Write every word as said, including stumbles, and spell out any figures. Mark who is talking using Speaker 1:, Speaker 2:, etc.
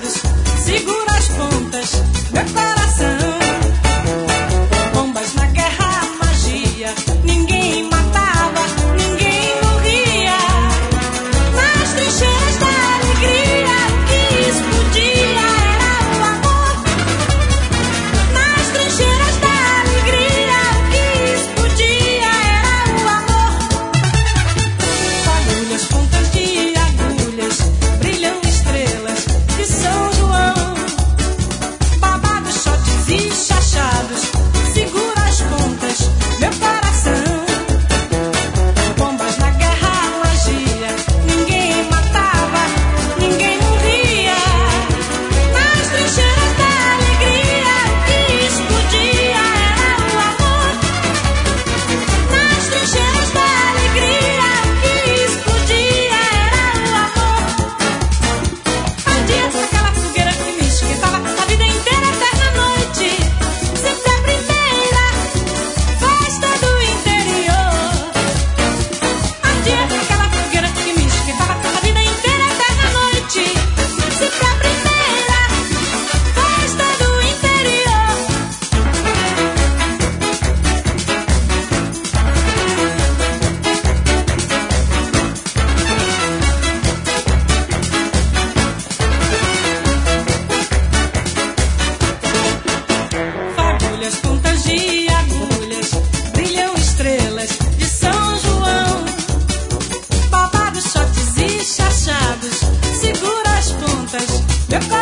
Speaker 1: chachados, segura as pontas, meu coração. Bombas na guerra, magia, ninguém matava, ninguém morria. Nas trincheiras da alegria, o que explodia era o amor. Nas trincheiras da alegria, o que explodia era o amor. Fagulhas, pontas de agulhas, brilham estrelas de São João. Babados, shots e chachados, segura as pontas, meu coração. Bombas na guerra, magia, ninguém matava, ninguém morria. Nas trincheiras da alegria, o que explodia era o amor. Nas trincheiras da alegria, o que explodia era o amor. Ardia aquela fogueira que me esquentava a vida inteira, eterna noite. Sempre a primeira festa do interior. Ardia aquela fogueira que me esquentava a vida inteira, eterna noite. Sempre a primeira festa do interior. Fagulhas, pontas de agulhas, brilham estrelas de São João. Babados, shots e chachados, segura as pontas, meu coração.